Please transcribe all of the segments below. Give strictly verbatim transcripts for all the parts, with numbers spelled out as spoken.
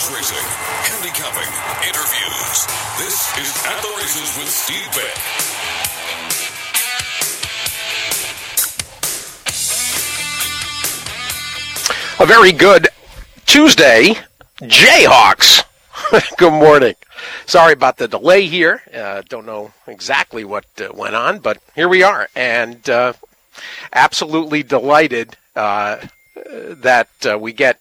Horse racing, handicapping, interviews. This is At the Races with Steve Beck. A very good Tuesday, Jayhawks. Good morning. Sorry about the delay here. Uh, don't know exactly what uh, went on, but here we are. And uh, absolutely delighted uh, that uh, we get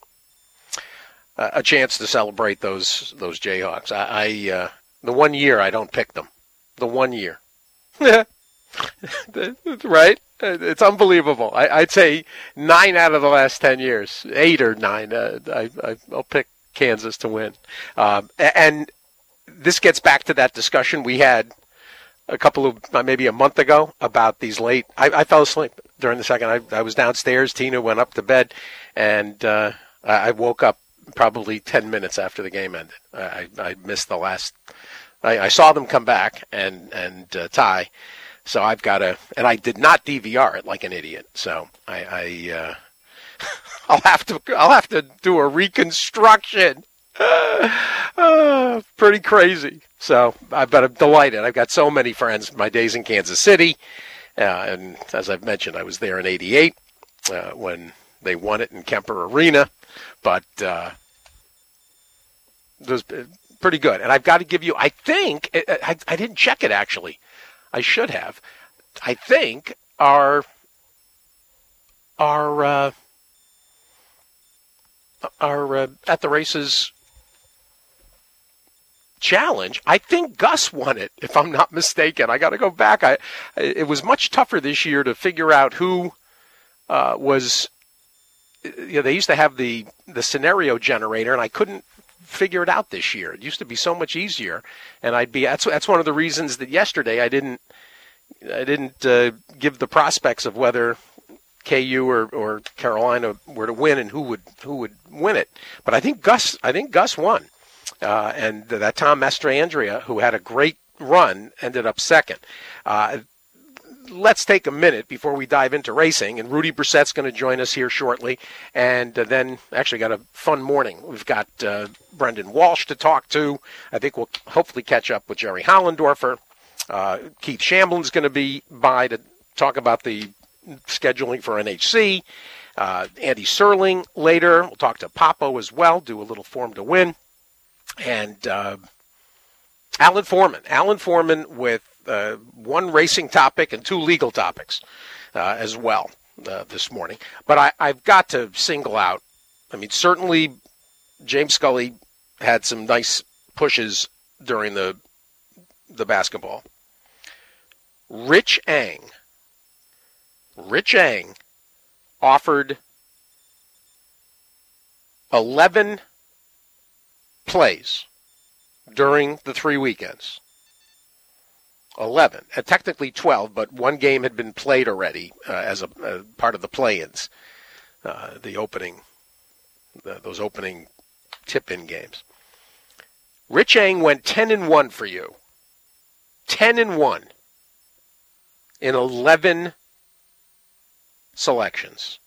a chance to celebrate those those Jayhawks. I, I uh, the one year I don't pick them. The one year. Right? It's unbelievable. I, I'd say nine out of the last ten years, eight or nine, uh, I, I, I'll pick Kansas to win. Um, and this gets back to that discussion we had a couple of, maybe a month ago about these late. I, I fell asleep during the second. I, I was downstairs. Tina went up to bed, and uh, I woke up probably ten minutes after the game ended. I, I missed the last. I, I saw them come back and and uh, tie. So I've got to, and I did not D V R it like an idiot. So I, I uh, I'll have to, I'll have to do a reconstruction. uh, pretty crazy. So I've been delighted. I've got so many friends. My days in Kansas City, uh, and as I've mentioned, I was there in eighty-eight uh, when they won it in Kemper Arena. But uh, it was pretty good. And I've got to give you, I think, I, I didn't check it actually. I should have. I think our our uh, our uh, At the Races challenge. I think Gus won it, if I'm not mistaken. I got to go back. I it was much tougher this year to figure out who uh, was. You know, they used to have the the scenario generator, and I couldn't figure it out this year. It used to be so much easier, and I'd be that's that's one of the reasons that yesterday I didn't I didn't uh, give the prospects of whether K U or, or Carolina were to win and who would who would win it. But I think Gus I think Gus won, uh, and that Tom Mastrandrea, who had a great run, ended up second. Uh, Let's take a minute before we dive into racing, and Rudy Brissett's going to join us here shortly, and uh, then actually got a fun morning. We've got uh, Brendan Walsh to talk to. I think we'll hopefully catch up with Jerry Hollendorfer. Uh, Keith Shamblin's going to be by to talk about the scheduling for N H C. Uh, Andy Serling later. We'll talk to Papo as well, do a little Form to Win. And uh, Alan Foreman. Alan Foreman with Uh, one racing topic and two legal topics uh, as well uh, this morning. But I, I've got to single out, I mean, certainly James Scully had some nice pushes during the the basketball. Rich Eng, Rich Eng offered eleven plays during the three weekends. eleven, and technically twelve, but one game had been played already uh, as a uh, part of the play-ins, uh, the opening, uh, those opening tip-in games. Rich Eng went ten and one for you, ten and one in eleven selections,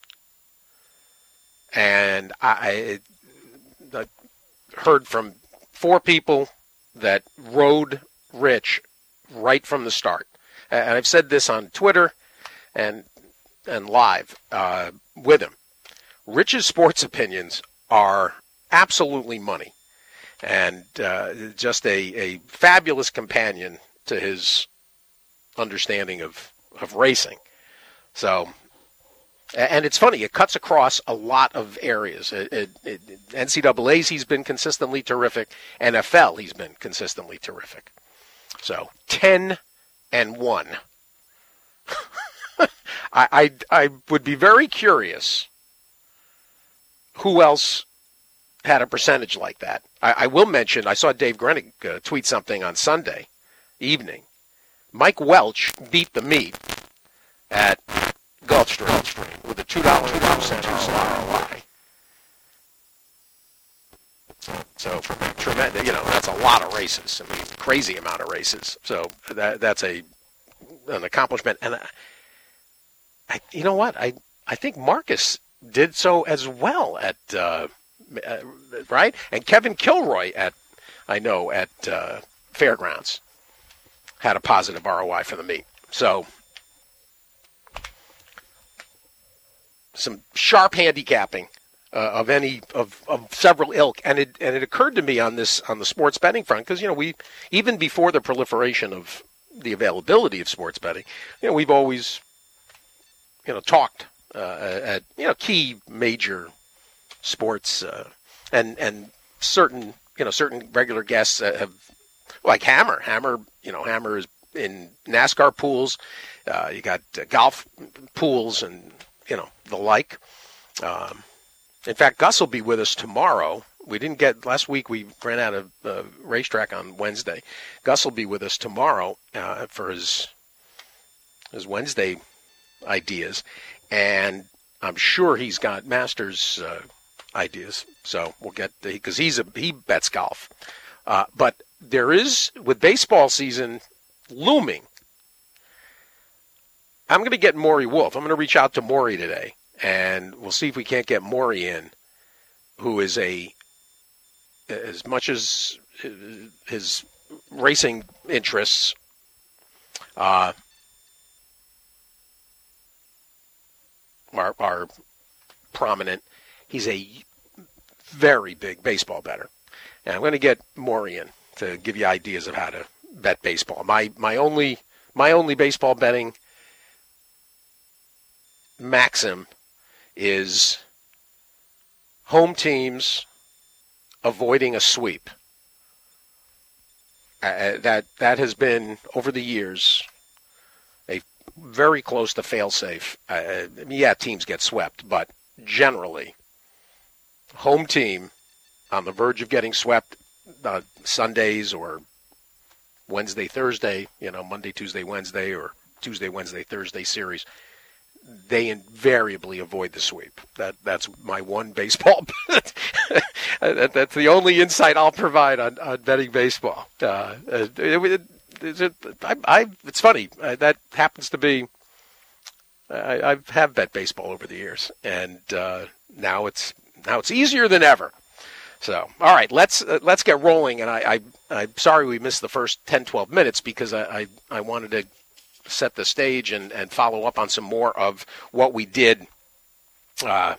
and I, I heard from four people that rode Rich right from the start. And I've said this on Twitter and and live uh, with him. Rich's sports opinions are absolutely money, and uh, just a, a fabulous companion to his understanding of, of racing. So, and it's funny, it cuts across a lot of areas. It, it, it, N C double A's, he's been consistently terrific. N F L, he's been consistently terrific. So, ten and one. I, I I would be very curious who else had a percentage like that. I, I will mention, I saw Dave Grenig uh, tweet something on Sunday evening. Mike Welch beat the meat at Gulfstream with a two dollars and two cents R O I. So, tremendous, you know, that's a lot of races. I mean, crazy amount of races. So that that's a an accomplishment. And I, I, you know what? I I think Marcus did so as well at uh, uh, right? And Kevin Kilroy at, I know, at uh, Fairgrounds had a positive R O I for the meet. So some sharp handicapping uh, of any of, of several ilk, and it and it occurred to me on this on the sports betting front because you know we even before the proliferation of the availability of sports betting, you know we've always you know talked uh, at you know key major sports uh, and and certain you know certain regular guests have like Hammer Hammer you know Hammer is in NASCAR pools, uh, you got uh, golf pools and you know the like. Um, in fact, Gus will be with us tomorrow. We didn't get last week. We ran out of uh, racetrack on Wednesday. Gus will be with us tomorrow uh, for his his Wednesday ideas, and I'm sure he's got Masters uh, ideas. So we'll get because he's a he bets golf, uh, but there is with baseball season looming. I'm going to get Maury Wolf. I'm going to reach out to Maury today, and we'll see if we can't get Maury in, who is a, as much as his racing interests uh, are, are prominent, he's a very big baseball bettor. And I'm going to get Maury in to give you ideas of how to bet baseball. My my only my only baseball betting maxim is home teams avoiding a sweep. Uh, that that has been over the years a very close to fail-safe. Uh, yeah, teams get swept, but generally, home team on the verge of getting swept uh, Sundays or Wednesday, Thursday, you know, Monday, Tuesday, Wednesday, or Tuesday, Wednesday, Thursday series, they invariably avoid the sweep. That that's my one baseball. that, that's the only insight I'll provide on, on betting baseball. Uh, it, it, it, it, I, I, it's funny. Uh, that happens to be. I, I have bet baseball over the years, and uh, now it's now it's easier than ever. So, all right, let's uh, let's get rolling. And I, I I'm sorry we missed the first ten, twelve minutes because I, I, I wanted to set the stage and, and follow up on some more of what we did uh,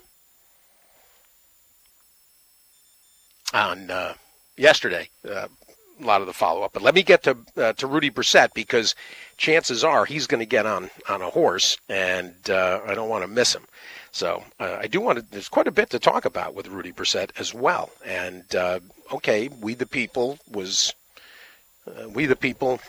on uh, yesterday. Uh, a lot of the follow up, but let me get to uh, to Rudy Brissett because chances are he's going to get on on a horse, and uh, I don't want to miss him. So uh, I do want to, there's quite a bit to talk about with Rudy Brissett as well. And, uh, okay, We the People was, uh, We the People,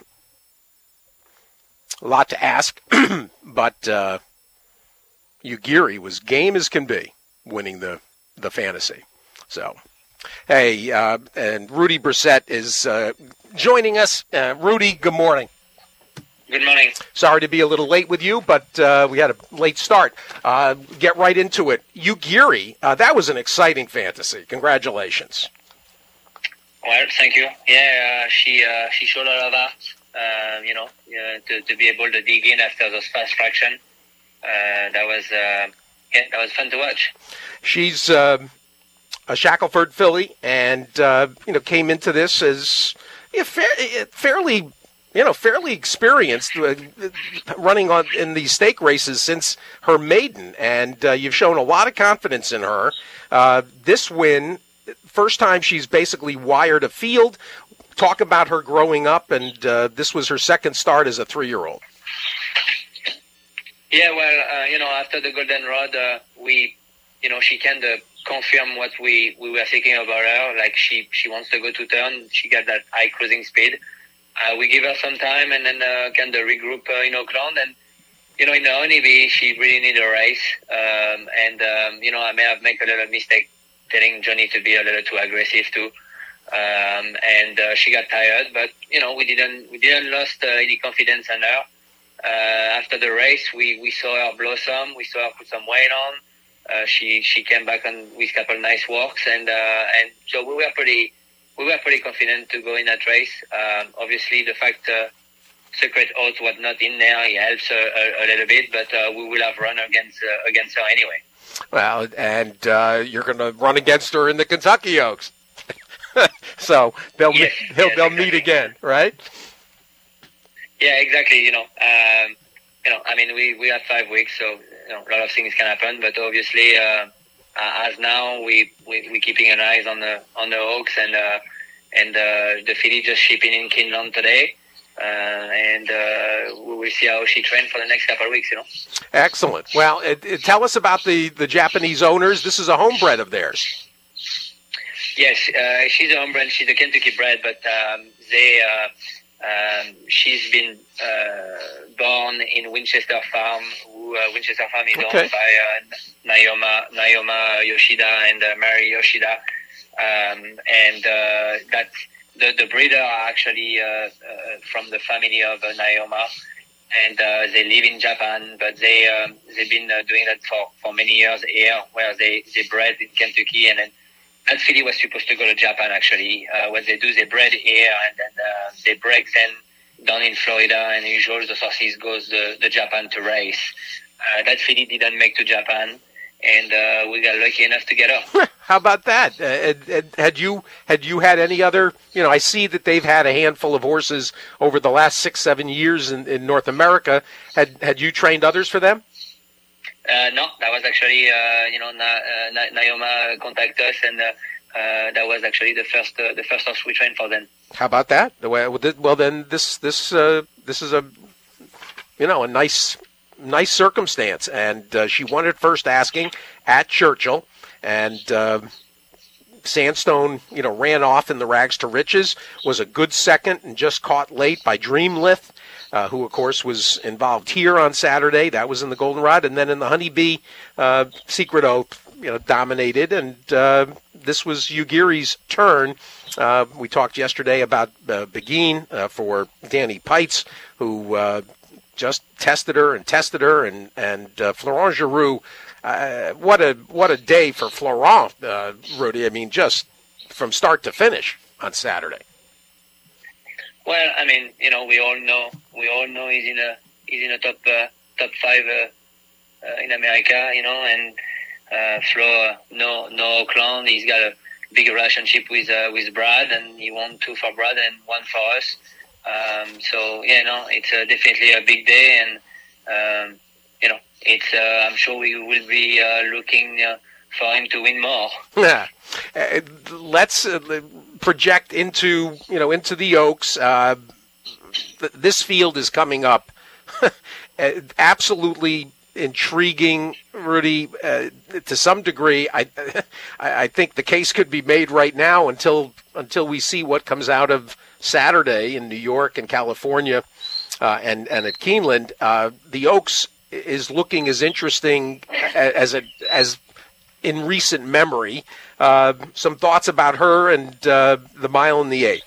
a lot to ask, but uh, Ugiri was game as can be winning the, the fantasy. So, hey, uh, and Rudy Brissett is uh, joining us. Uh, Rudy, good morning. Good morning. Sorry to be a little late with you, but uh, we had a late start. Uh, get right into it. Ugiri, uh, that was an exciting fantasy. Congratulations. Well, thank you. Yeah, uh, she uh, she showed a lot of that, uh, you know, uh, to, to be able to dig in after those fast fraction. Uh, that was uh, yeah, that was fun to watch. She's uh, a Shackelford filly, and uh, you know came into this as yeah, fa- fairly. You know, fairly experienced uh, running on in these stake races since her maiden, and uh, you've shown a lot of confidence in her. Uh, this win, first time she's basically wired a field. Talk about her growing up, and uh, this was her second start as a three-year-old. Yeah, well, uh, you know, after the Golden Rod, uh, we, you know, she kind of confirmed what we, we were thinking about her. Like she she wants to go to turn. She got that high cruising speed. Uh, we give her some time and then uh, kind of regroup uh, in Auckland. And, you know, in the Honeybee, she really needed a race. Um, and, um, you know, I may have made a little mistake telling Johnny to be a little too aggressive too. Um, and uh, she got tired. But, you know, we didn't we didn't lost uh, any confidence in her. Uh, after the race, we, we saw her blossom. We saw her put some weight on. Uh, she she came back on with a couple of nice walks. And, uh, and so we were pretty... We were pretty confident to go in that race. Um, obviously, the fact uh, Secret Oath was not in there, it helps uh, a, a little bit, but uh, we will have run against uh, against her anyway. Well, and uh, you're going to run against her in the Kentucky Oaks. So they'll yes, meet, they'll, yes, they'll exactly. meet again, right? Yeah, exactly. You know, um, you know. I mean, we, we have five weeks, so you know, a lot of things can happen. But obviously, uh, uh, as now we we we keeping an eye on the on the Oaks, and uh, and uh, the filly just shipping in Kinlan today, uh, and uh, we will see how she trains for the next couple of weeks. You know. Excellent. Well, it, it, tell us about the the Japanese owners. This is a homebred of theirs. Yes, uh, she's a homebred. She's a Kentucky bred, but um, they. Uh, Um, she's been uh, born in Winchester Farm. Who, uh, Winchester Farm is okay. owned by uh, Naoma, Naoma Yoshida and uh, Mary Yoshida, um, and uh, that's the the breeder are actually uh, uh, from the family of uh, Naoma, and uh, they live in Japan, but they um, they've been uh, doing that for, for many years here, where they they bred in Kentucky, and then that filly was supposed to go to Japan, actually. Uh, what they do, they bred here, and then uh, they break them down in Florida, and usually the horses goes to, to Japan to race. Uh, that filly didn't make to Japan, and uh, we got lucky enough to get her. How about that? Uh, had, had you had you had any other? You know, I see that they've had a handful of horses over the last six, seven years in, in North America. Had had you trained others for them? Uh, no, that was actually, uh, you know, Na, uh, Na, Naoma contacted us, and uh, uh, that was actually the first uh, the first horse we trained for them. How about that? Well, then this this uh, this is a you know a nice nice circumstance, and uh, she won it first asking at Churchill, and uh, Sandstone you know ran off in the Rags to Riches, was a good second, and just caught late by Dreamlith. Uh, who, of course, was involved here on Saturday. That was in the Goldenrod. And then in the Honeybee, uh, Secret Oath, you know, dominated. And uh, this was Ugiri's turn. Uh, we talked yesterday about uh, Beguine uh, for Danny Pites, who uh, just tested her and tested her. And, and uh, Florent Giroux, uh, what a what a day for Florent, uh, Rudy. I mean, just from start to finish on Saturday. Well, I mean, you know, we all know, we all know he's in a, he's in a top, uh, top five uh, uh, in America, you know, and uh, Flo, uh, no, no Oakland. He's got a big relationship with uh, with Brad, and he won two for Brad and one for us. Um, so yeah, no, it's uh, definitely a big day, and um, you know, it's. Uh, I'm sure we will be uh, looking uh, for him to win more. Yeah, uh, let's. Uh, project into you know into the Oaks. Uh, th- this field is coming up absolutely intriguing, Rudy. Uh, to some degree, I I think the case could be made right now until until we see what comes out of Saturday in New York and California, uh, and and at Keeneland. Uh, the Oaks is looking as interesting as a as in recent memory. Uh, some thoughts about her and uh, the mile and the eighth.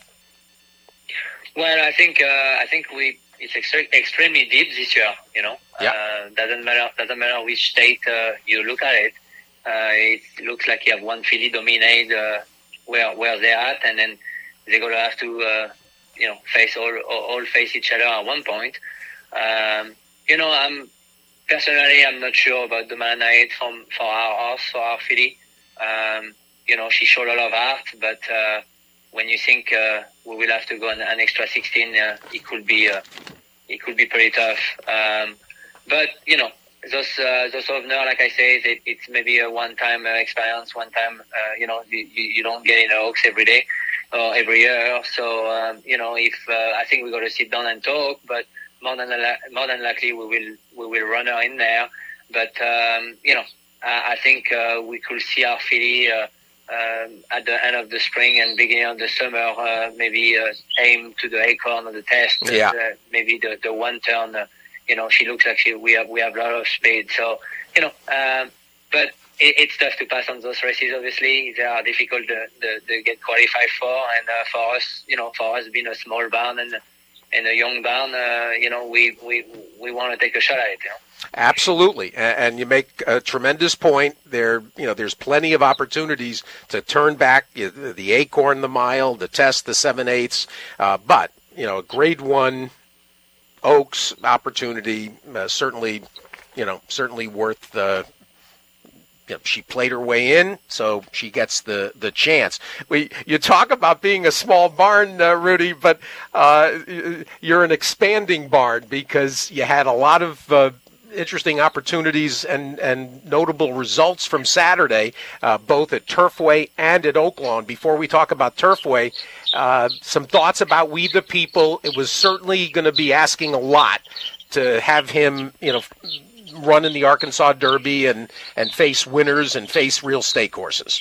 Well, I think uh, I think we it's ex- extremely deep this year. You know, yeah. uh, doesn't matter doesn't matter which state uh, you look at it. Uh, it looks like you have one filly dominate uh, where where they're at, and then they're gonna have to uh, you know face all all face each other at one point. Um, you know, I'm personally I'm not sure about the mile and eight from for our horse for our filly. Um, You know, she showed a lot of heart, but uh, when you think uh, we will have to go an, an extra sixteen, uh, it could be uh, it could be pretty tough. Um, but you know, those uh, those opener, like I say, it, it's maybe a one-time uh, experience. One time, uh, you know, you, you don't get in the Oaks every day or every year. So um, you know, if uh, I think we got to sit down and talk, but more than more than likely we will we will run her in there. But um, you know, I, I think uh, we could see our filly. Uh, Um, at the end of the spring and beginning of the summer, uh, maybe uh, aim to the acorn of the test. Yeah. Uh, maybe the, the one turn, uh, you know, she looks like she, we have we have a lot of speed. So, you know, um, but it, it's tough to pass on those races. Obviously, they are difficult to, to, to get qualified for. And uh, for us, you know, for us being a small barn and and a young barn, uh, you know, we we we want to take a shot at it. You know. Absolutely, and you make a tremendous point. There, you know, there's plenty of opportunities to turn back the acorn, the mile, the test, the seven eighths. Uh, but you know, a Grade One Oaks opportunity uh, certainly, you know, certainly worth uh, you know, she played her way in, so she gets the, the chance. We you talk about being a small barn, uh, Rudy, but uh, you're an expanding barn because you had a lot of uh, interesting opportunities and, and notable results from Saturday, uh, both at Turfway and at Oaklawn. Before we talk about Turfway, uh, some thoughts about We the People. It was certainly going to be asking a lot to have him, you know, run in the Arkansas Derby and, and face winners and face real stake horses.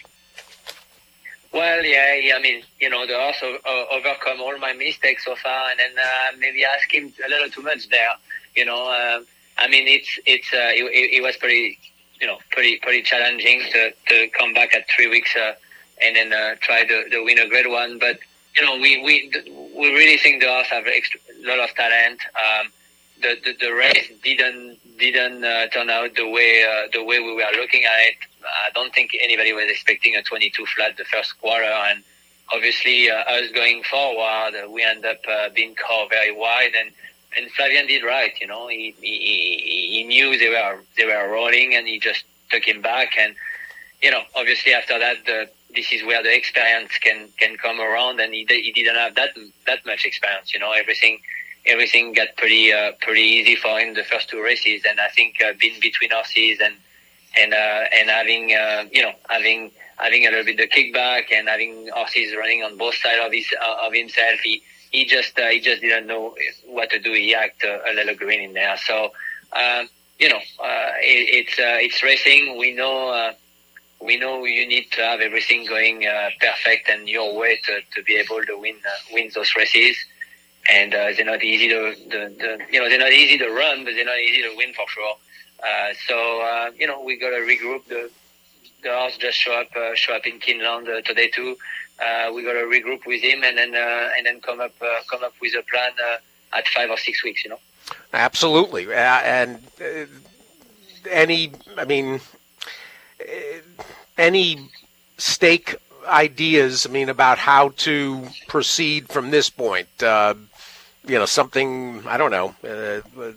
Well, yeah, yeah, I mean, you know, the horse uh, overcome all my mistakes so far, and then uh, maybe ask him a little too much there. You know, uh, I mean, it's it's uh, it, it was pretty, you know, pretty pretty challenging to, to come back at three weeks uh, and then uh, try to, to win a Grade One. But you know, we we we really think the horse have a lot of talent. Um, The, the the race didn't didn't uh, turn out the way uh, the way we were looking at it. I don't think anybody was expecting a twenty-two flat the first quarter, and obviously uh, us going forward, uh, we end up uh, being caught very wide. And, and Flavien did right, you know. He, he he knew they were they were rolling, and he just took him back. And you know, obviously after that, the, this is where the experience can can come around, and he he didn't have that that much experience, you know. Everything. Everything got pretty uh, pretty easy for him the first two races, and I think uh, being between horses and and uh, and having uh, you know having having a little bit of kickback and having horses running on both sides of his uh, of himself, he he just uh, he just didn't know what to do. He acted a, a little green in there. So uh, you know uh, it, it's uh, it's racing. We know uh, we know you need to have everything going uh, perfect and your way to, to be able to win uh, win those races. And uh, they're not easy to, the, the, you know, they're not easy to run, but they're not easy to win for sure. Uh, so uh, you know, we got to regroup. The the horse just show up, uh, show up in Kinland uh, today too. Uh, we got to regroup with him, and then uh, and then come up uh, come up with a plan uh, at five or six weeks. You know. Absolutely, uh, and uh, any, I mean, uh, any stake ideas. I mean, about how to proceed from this point. Uh, You know, something, I don't know, uh,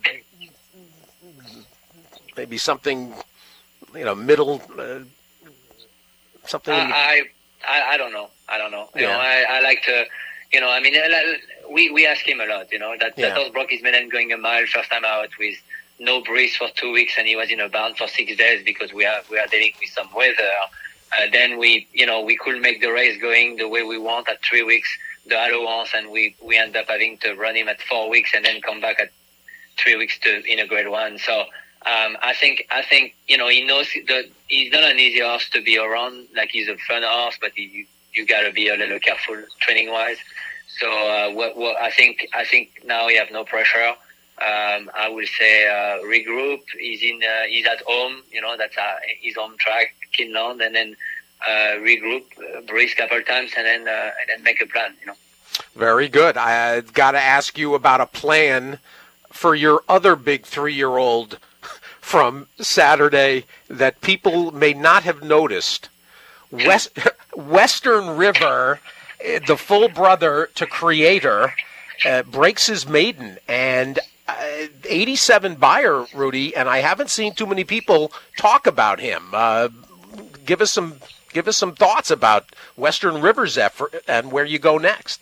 maybe something, you know, middle, uh, something. Uh, I, I I don't know. I don't know. You Yeah. know, I, I like to, you know, I mean, we, we ask him a lot, you know, that, Yeah. that horse broke his maiden going a mile first time out with no breeze for two weeks, and he was in a barn for six days because we are, we are dealing with some weather. Uh, then we, you know, we couldn't make the race going the way we want at three weeks. The allowance, and we, we end up having to run him at four weeks and then come back at three weeks to in a Grade One. So um, I think I think you know he knows that he's not an easy horse to be around. Like, he's a fun horse, but he, you you got to be a little careful training wise. So uh, what, what I think I think now he have no pressure. Um, I will say uh, regroup. He's in uh, he's at home. You know, that's uh, his home track, Kinland, and then. Uh, regroup, uh, breathe a couple times, and then uh, and then make a plan. You know. Very good. I've got to ask you about a plan for your other big three-year-old from Saturday that people may not have noticed. West, Western River, the full brother to Creator, uh, breaks his maiden, and uh, eighty-seven buyer, Rudy, and I haven't seen too many people talk about him. Uh, give us some. Give us some thoughts about Western River's effort and where you go next.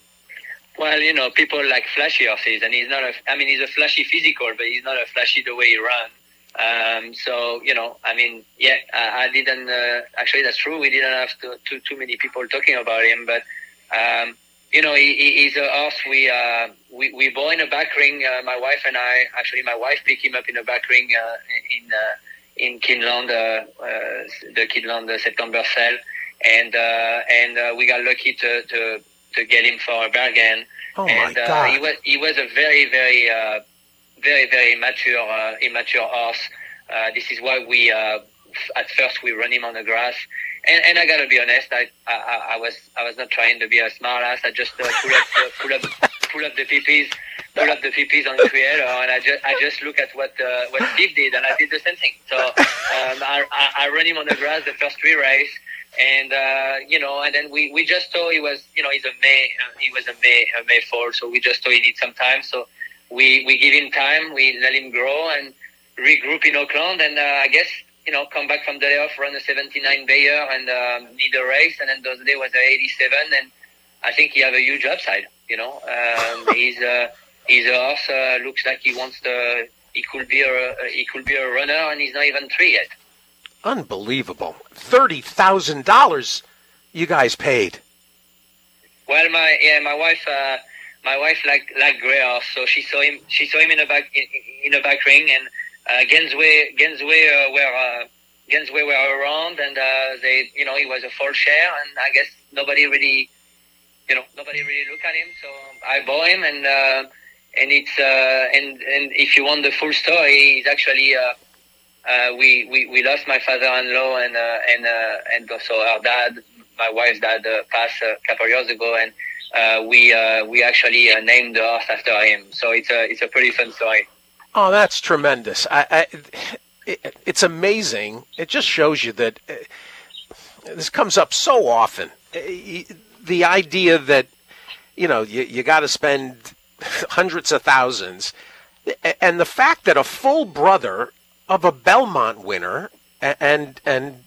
Well, you know, people like flashy horses, and he's not a, I mean, he's a flashy physical, but he's not a flashy the way he runs. Um, so, you know, I mean, yeah, I, I didn't, uh, actually that's true. We didn't have to, too, too many people talking about him, but, um, you know, he, he, he's a horse we, uh, we, we bought in a back ring. Uh, my wife and I, actually my wife picked him up in a back ring, uh, in, uh, in Kinland, uh, uh, the Kinland uh, September sale, and uh, and uh, we got lucky to, to to get him for a bargain. Oh and my uh, God! he was he was a very very uh, very very immature uh, immature horse. Uh, this is why we uh, at first we run him on the grass. And, and I gotta be honest, I, I I was I was not trying to be a smart ass. I just uh, pull up uh, pull up pull up the P Ps. Pull up the P Ps on Creator, and I just I just look at what uh, what Steve did, and I did the same thing. So um, I, I I ran him on the grass the first three races, and uh, you know, and then we, we just thought he was, you know, he's a May uh, he was a May a May fall, so we just thought he needs some time. So we we give him time, we let him grow and regroup in Oakland, and uh, I guess you know, come back from the layoff, run a seventy-nine Bayer, and um, need a race, and then Thursday was a eighty-seven, and I think he have a huge upside. You know, um, he's uh, he's a horse. Uh, looks like he wants to. He could be a he could be a runner, and he's not even three yet. Unbelievable! Thirty thousand dollars, you guys paid. Well, my yeah, my wife, uh, my wife like like gray horse, so she saw him. She saw him in a back in, in a back ring, and uh, Gensway Gensway uh, were uh, Gensway were around, and uh, they, you know, he was a full share, and I guess nobody really, you know, nobody really looked at him. So I bought him, and uh, and it's uh, and and if you want the full story, he's actually. Uh, Uh, we, we, we lost my father-in-law and uh, and uh, and also our dad, my wife's dad, uh, passed a couple of years ago, and uh, we uh, we actually uh, named the horse after him. So it's a it's a pretty fun story. Oh, that's tremendous! I, I it, it's amazing. It just shows you that uh, this comes up so often. Uh, the idea that you know you you got to spend hundreds of thousands, and the fact that a full brother of a Belmont winner and and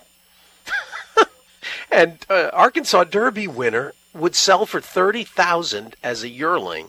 and uh, Arkansas Derby winner would sell for thirty thousand as a yearling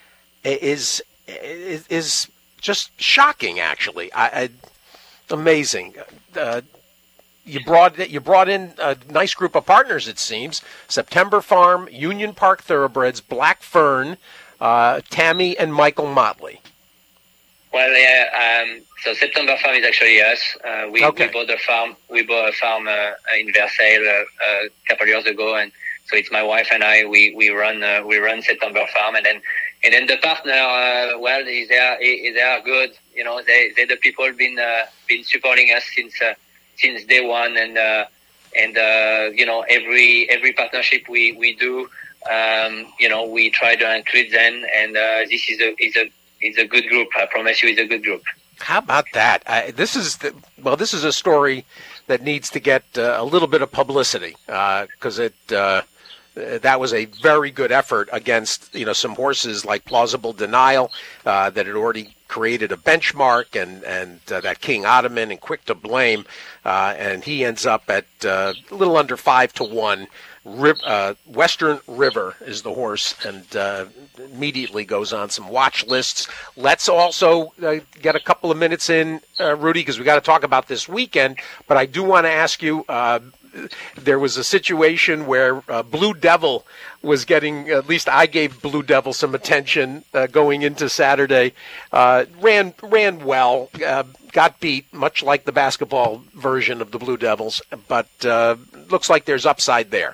is is, is just shocking. Actually, I, I amazing. Uh, you brought you brought in a nice group of partners. It seems September Farm, Union Park Thoroughbreds, Black Fern, uh, Tammy, and Michael Motley. Well, yeah. Um, so September Farm is actually us. Uh, we, okay. we bought a farm. We bought a farm uh, in Versailles uh, a couple of years ago, and so it's my wife and I. We we run uh, we run September Farm, and then and then the partner. Uh, well, they are they are good. You know, they they the people been uh, been supporting us since uh, since day one, and uh, and uh, you know every every partnership we we do. Um, you know, we try to include them, and uh, this is a is a It's a good group. I promise you, it's a good group. How about that? I, this is the, well, this is a story that needs to get uh, a little bit of publicity because uh, it uh, that was a very good effort against you know some horses like Plausible Denial uh, that had already created a benchmark, and and uh, that King Ottoman and Quick to Blame, uh, and he ends up at uh, a little under five to one. Uh, Western River is the horse, and uh, immediately goes on some watch lists. Let's also uh, get a couple of minutes in, uh, Rudy, because we got to talk about this weekend. But I do want to ask you, uh, there was a situation where uh, Blue Devil was getting, at least I gave Blue Devil some attention uh, going into Saturday. Uh, ran ran well, uh, got beat, much like the basketball version of the Blue Devils, but uh, looks like there's upside there.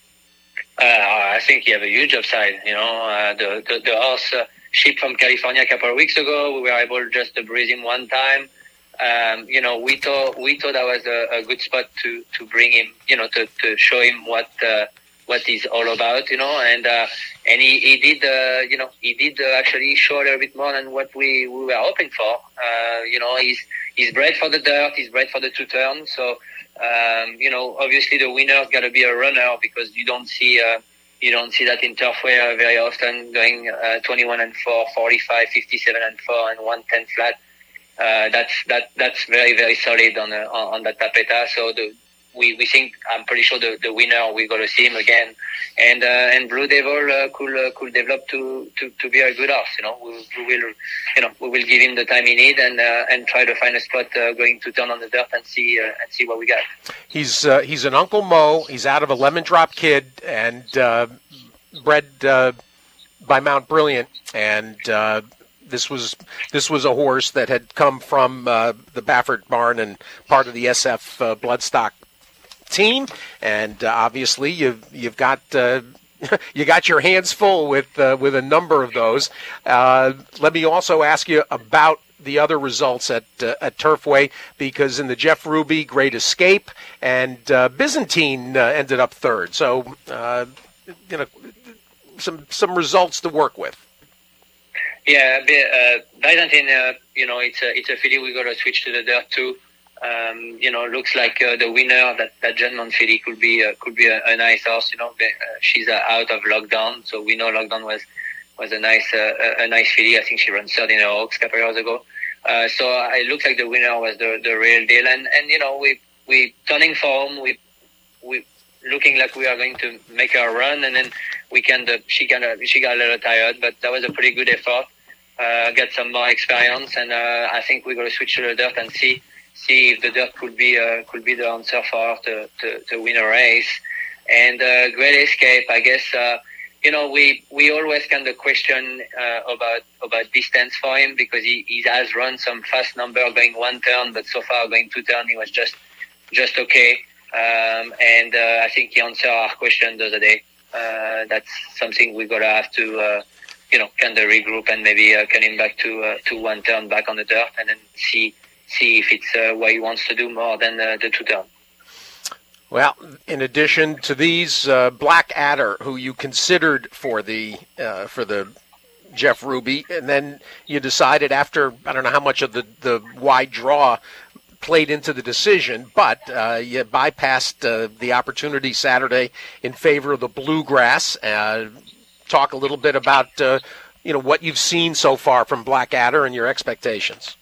Uh, I think you have a huge upside. You know, uh, the, the the horse uh, shipped from California a couple of weeks ago. We were able just to breeze him one time. Um, you know, we thought we thought that was a, a good spot to, to bring him. You know, to, to show him what uh, what he's all about. You know, and uh, and he, he did. Uh, you know, he did uh, actually show a little bit more than what we, we were hoping for. Uh, you know, he's he's bred for the dirt. He's bred for the two turn. So. Um, you know, obviously the winner's got to be a runner because you don't see uh, you don't see that in turfway uh, very often, going uh, twenty-one and four, forty-five, fifty-seven and four, and one ten flat. Uh, that's that that's very very solid on uh, on, on that tapeta. So the, we we think I'm pretty sure the, the winner we're going to see him again, and uh, and Blue Devil uh, could uh, could develop to, to, to be a good horse. You know, we, we will you know we will give him the time he needs and uh, and try to find a spot uh, going to turn on the dirt and see uh, and see what we got. He's uh, he's an Uncle Mo. He's out of a Lemon Drop Kid and uh, bred uh, by Mount Brilliant, and uh, this was this was a horse that had come from uh, the Baffert barn and part of the S F uh, Bloodstock team, and uh, obviously you've you've got uh, you got your hands full with uh, with a number of those. Uh, let me also ask you about the other results at uh, at Turfway, because in the Jeff Ruby Great Escape and uh, Byzantine uh, ended up third. So uh, you know some some results to work with. Yeah, uh, Byzantine. Uh, you know, it's a it's a filly we got to switch to the dirt too. Um, you know, looks like uh, the winner, that that Genman filly, could be uh, could be a, a nice horse. You know, uh, she's uh, out of lockdown, so we know lockdown was was a nice uh, a, a nice filly. I think she ran third in her Oaks a couple of years ago. Uh, so it looked like the winner was the, the real deal. And, and, you know, we, we turning for home, we, we looking like we are going to make her run. And then we can, uh, she kind of, she got a little tired, but that was a pretty good effort. Uh, get some more experience. And, uh, I think we're going to switch to the dirt and see, see if the dirt could be, uh, could be the answer for her to, to, to win a race. And, uh, Great Escape, I guess, uh, you know, we, we always kind of question, uh, about, about distance for him because he, he has run some fast number going one turn, but so far going two turn, he was just, just okay. Um, and, uh, I think he answered our question the other day. Uh, that's something we gotta have to, uh, you know, kind of regroup and maybe, uh, come back to, uh, to one turn back on the dirt and then see, see if it's, uh, what he wants to do more than, uh, the two turn. Well, in addition to these, uh, Black Adder, who you considered for the uh, for the Jeff Ruby, and then you decided after, I don't know how much of the, the wide draw played into the decision, but uh, you bypassed uh, the opportunity Saturday in favor of the Bluegrass. Uh, talk a little bit about uh, you know what you've seen so far from Black Adder and your expectations.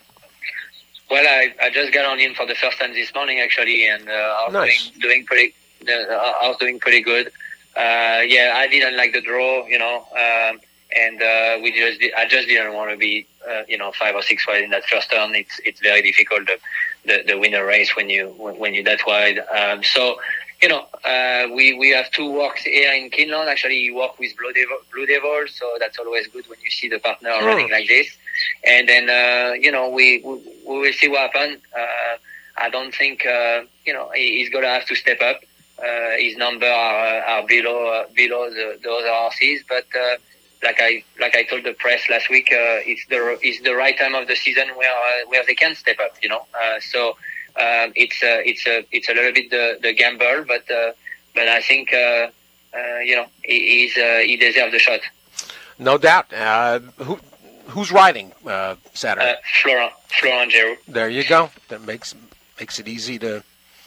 Well, I, I just got on in for the first time this morning, actually, and uh, I was nice. doing, doing pretty. Uh, I was doing pretty good. Uh, yeah, I didn't like the draw, you know, um, and uh, we just. I just didn't want to be, uh, you know, five or six wide in that first turn. It's it's very difficult to the, the win a race when you when you're that wide. Um, so, you know, uh, we we have two walks here in Kinloch. Actually, you walk with Blue Devil, Blue Devil, so that's always good when you see the partner mm. running like this. And then, uh, you know, we, we, we will see what happens. Uh, I don't think, uh, you know, he, he's going to have to step up. Uh, his number are, are below, uh, below the, the other horses. But, uh, like I, like I told the press last week, uh, it's the, it's the right time of the season where, uh, where they can step up, you know. Uh, so, um, it's, uh, it's, a, it's a little bit the, the gamble, but, uh, but I think, uh, uh, you know, he, he's, uh, he deserves the shot. No doubt. Uh, who, Who's riding uh, Saturday? Uh, Florent, Florent Geroux. There you go. That makes makes it easy to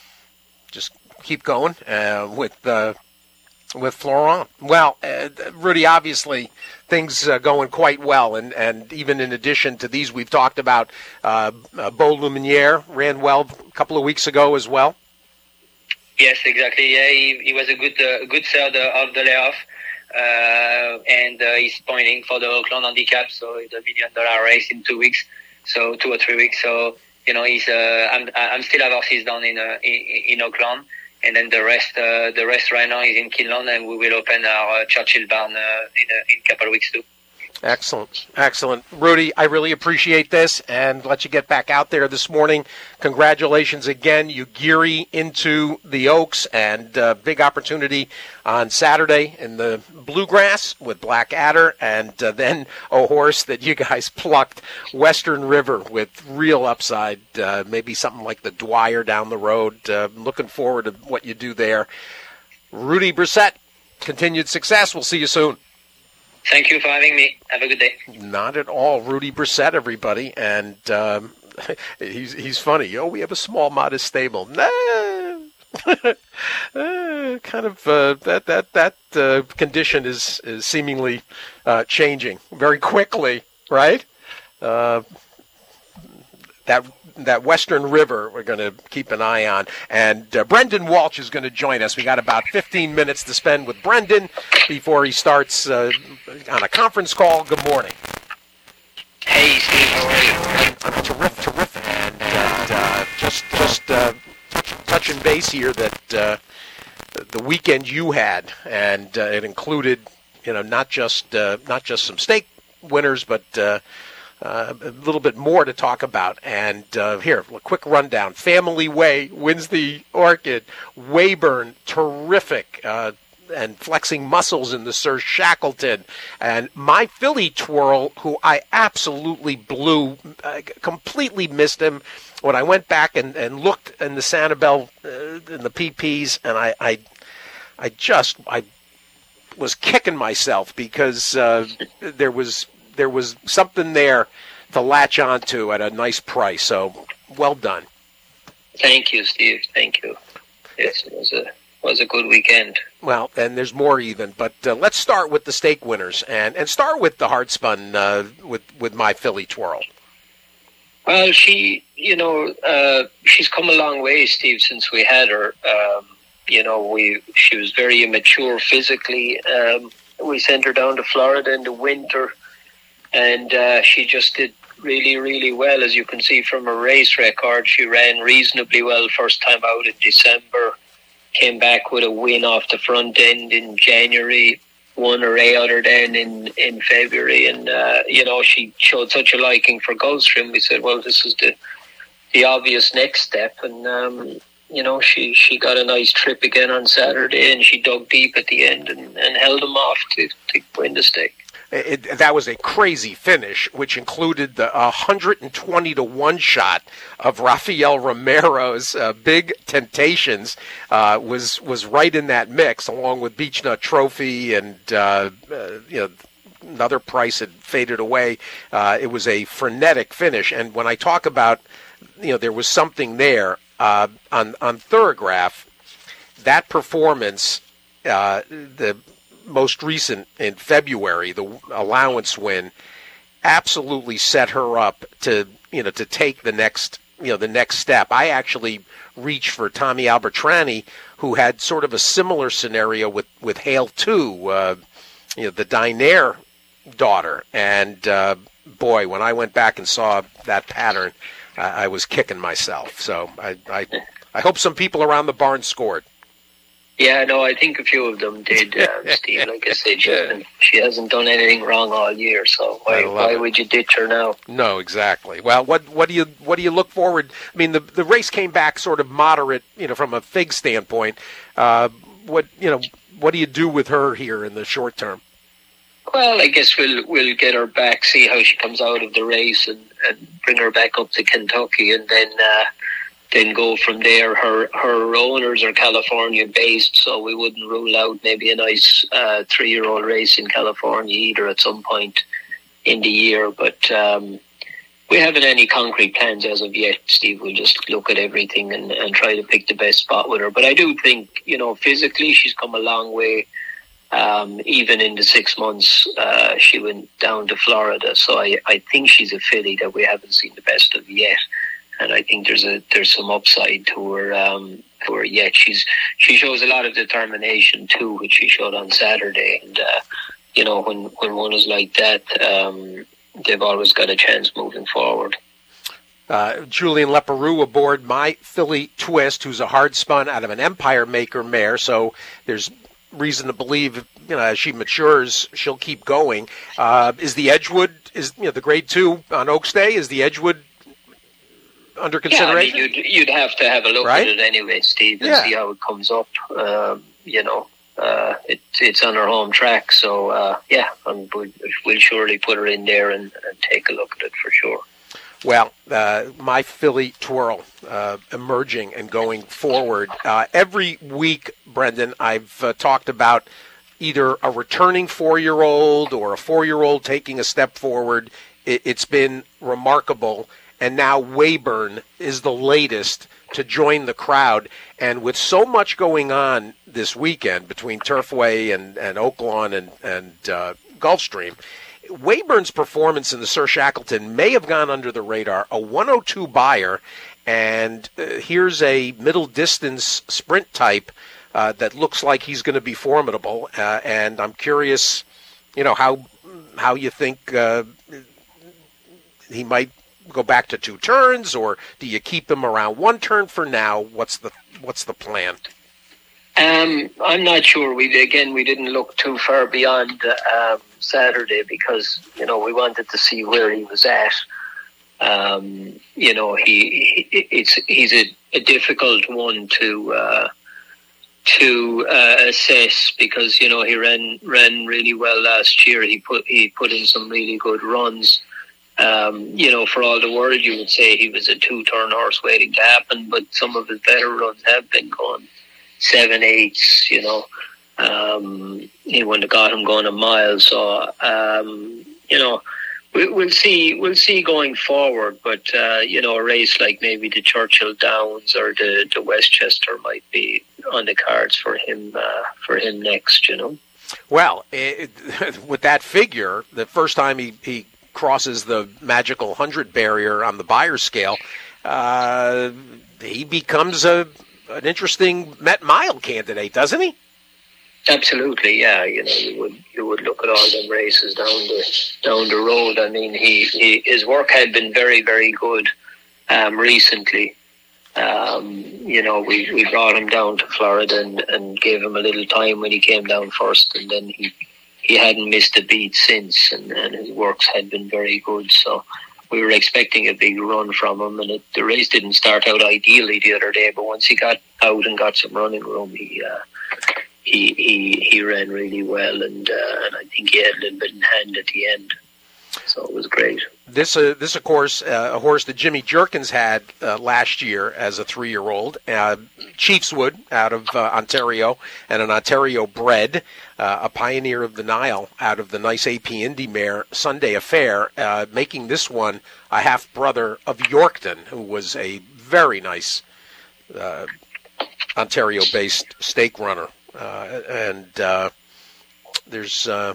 just keep going uh, with uh, with Florent. Well, uh, Rudy, obviously things uh, going quite well, and, and even in addition to these we've talked about, uh, uh, Beau Lumiere ran well a couple of weeks ago as well. Yes, exactly. Yeah, he, he was a good uh, good third uh, of the layoff. Uh, and uh, he's pointing for the Auckland Handicap, so it's a million dollar race in two weeks, so two or three weeks. So you know, he's uh, I'm I'm still have horses down in uh, in, in Auckland, and then the rest uh, the rest right now is in Kinloch, and we will open our uh, Churchill barn uh, in a, in a couple of weeks too. Excellent. Excellent. Rudy, I really appreciate this and let you get back out there this morning. Congratulations again. You geary into the Oaks and uh, big opportunity on Saturday in the Bluegrass with Black Adder, and uh, then a horse that you guys plucked, Western River, with real upside, uh, maybe something like the Dwyer down the road. Uh, looking forward to what you do there. Rudy Brissett, continued success. We'll see you soon. Thank you for having me. Have a good day. Not at all. Rudy Brissett, everybody. And um, he's he's funny. Oh, we have a small, modest stable. Nah. uh, kind of uh, that that that uh, condition is, is seemingly uh, changing very quickly, right? Uh, that that Western River we're going to keep an eye on. And uh, Brendan Walsh is going to join us. We got about fifteen minutes to spend with Brendan before he starts uh, on a conference call. Good morning. Hey, Steve. How are you? I'm, I'm terrific, terrific. And uh, just just uh, touching base here that uh, the weekend you had, and uh, it included, you know, not just uh, not just some stake winners, but uh, Uh, a little bit more to talk about. And uh, here, a quick rundown. Family Way wins the Orchid. Weyburn, terrific, uh, and flexing muscles in the Sir Shackleton. And My Philly Twirl, who I absolutely blew, uh, completely missed him. When I went back and, and looked in the Sanibel, uh, in the P Ps, and I, I, I just, I was kicking myself because uh, there was there was something there to latch onto at a nice price. So, well done. Thank you, Steve. Thank you. Yes, it was a was a good weekend. Well, and there's more even, but uh, let's start with the stake winners and, and start with the hard spun uh, with with My Philly Twirl. Well, she, you know, uh, she's come a long way, Steve, since we had her. Um, you know, we she was very immature physically. Um, we sent her down to Florida in the winter, and uh, she just did really, really well. As you can see from her race record, she ran reasonably well first time out in December, came back with a win off the front end in January, won a Ray other then in, in February, and uh, you know, she showed such a liking for Gulfstream. We said, well, this is the the obvious next step, and um, you know, she, she got a nice trip again on Saturday, and she dug deep at the end and, and held them off to, to win the stake. It, that was a crazy finish, which included the one hundred twenty to one shot of Rafael Romero's uh, Big Temptations. Uh, was was right in that mix, along with Beechnut Trophy and uh, uh, you know, another price had faded away. Uh, it was a frenetic finish, and when I talk about, you know, there was something there uh, on on Thorograph, that performance, uh, the most recent in February, the allowance win, absolutely set her up to, you know, to take the next, you know, the next step. I actually reached for Tommy Albertrani, who had sort of a similar scenario with, with Hale two, uh, you know, the Dynair daughter. And, uh, boy, when I went back and saw that pattern, uh, I was kicking myself. So I, I, I hope some people around the barn scored. Yeah, no, I think a few of them did, uh, Steve. Like I said, she hasn't, she hasn't done anything wrong all year, so why why would you ditch her now? No, exactly. Well, what what do you what do you look forward? I mean, the the race came back sort of moderate, you know, from a fig standpoint. Uh, what you know, what do you do with her here in the short term? Well, I guess we'll we'll get her back, see how she comes out of the race, and, and bring her back up to Kentucky, and then. Uh, Then go from there. Her her owners are California based, so we wouldn't rule out maybe a nice uh, three year old race in California either at some point in the year. But um, we haven't any concrete plans as of yet, Steve. We'll just look at everything and, and try to pick the best spot with her. But I do think, you know, physically she's come a long way. Um, even in the six months uh, she went down to Florida, so I, I think she's a filly that we haven't seen the best of yet. And I think there's a there's some upside to her um, to her yet. She's she shows a lot of determination too, which she showed on Saturday. And uh, you know, when when one is like that, um, they've always got a chance moving forward. Uh, Julian Leparoux aboard My Filly Twist, who's a hard spun out of an Empire Maker mare. So there's reason to believe, you know, as she matures, she'll keep going. Uh, is the Edgewood is you know the Grade Two on Oaks Day? Is the Edgewood under consideration? Yeah, I mean, you'd, you'd have to have a look right? at it anyway, Steve, and yeah. see how it comes up. Um, you know, uh, it, it's on her home track, so uh, yeah, um, we'll, we'll surely put her in there and, and take a look at it for sure. Well, uh, My Filly Twirl uh, emerging and going forward. Uh, every week, Brendan, I've uh, talked about either a returning four-year-old or a four-year-old taking a step forward. It, it's been remarkable. And now Weyburn is the latest to join the crowd. And with so much going on this weekend between Turfway and, and Oaklawn and, and uh, Gulfstream, Weyburn's performance in the Sir Shackleton may have gone under the radar. A one oh two buyer, and uh, here's a middle-distance sprint type uh, that looks like he's going to be formidable. Uh, and I'm curious, you know, how how you think uh, he might go back to two turns, or do you keep them around one turn for now? What's the what's the plan? Um, I'm not sure. We again we didn't look too far beyond uh, um, Saturday because you know we wanted to see where he was at. Um, you know he, he it's he's a, a difficult one to uh, to uh, assess because you know he ran ran really well last year. He put he put in some really good runs. Um, you know, for all the world, you would say he was a two-turn horse waiting to happen, but some of his better runs have been gone seven eighths. You know, um, he wouldn't have got him going a mile. So, um, you know, we, we'll see. We'll see going forward. But uh, you know, a race like maybe the Churchill Downs or the, the Westchester might be on the cards for him. Uh, for him next. You know. Well, it, with that figure, the first time he. he crosses the magical hundred barrier on the buyer scale, uh, he becomes a an interesting Met Mile candidate, doesn't he? Absolutely, yeah. You know, you would you would look at all them races down the down the road. I mean, he, he his work had been very, very good um, recently. Um, you know, we, we brought him down to Florida and, and gave him a little time when he came down first, and then he he hadn't missed a beat since, and, and his works had been very good. So we were expecting a big run from him, and it, the race didn't start out ideally the other day, but once he got out and got some running room, he uh, he, he he ran really well, and uh, and I think he had a little bit in hand at the end. So it was great. This, uh, this of course, uh, a horse that Jimmy Jerkins had uh, last year as a three-year-old, uh, Chiefswood out of uh, Ontario, and an Ontario bred, uh, a pioneer of the Nile out of the nice A P Indy mare Sunday Affair, uh, making this one a half-brother of Yorkton, who was a very nice uh, Ontario-based stake runner. Uh, and uh, there's... Uh,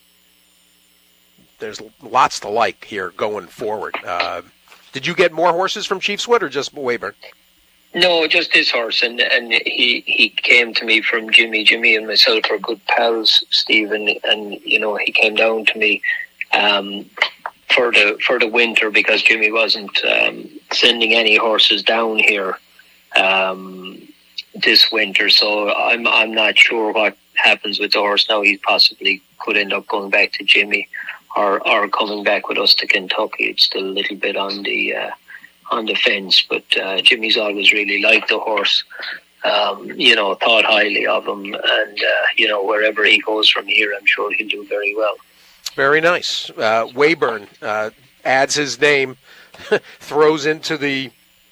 There's lots to like here going forward. Uh, did you get more horses from Chiefswood or just Weyburn? No, just this horse, and and he, he came to me from Jimmy. Jimmy and myself are good pals, Stephen, and you know he came down to me um, for the for the winter because Jimmy wasn't um, sending any horses down here um, this winter. So I'm I'm not sure what happens with the horse now. He possibly could end up going back to Jimmy. Or, or coming back with us to Kentucky. It's still a little bit on the uh, on the fence, but uh, Jimmy's always really liked the horse. Um, you know, thought highly of him, and uh, you know, wherever he goes from here, I'm sure he'll do very well. Very nice. Uh, Weyburn uh, adds his name, throws into the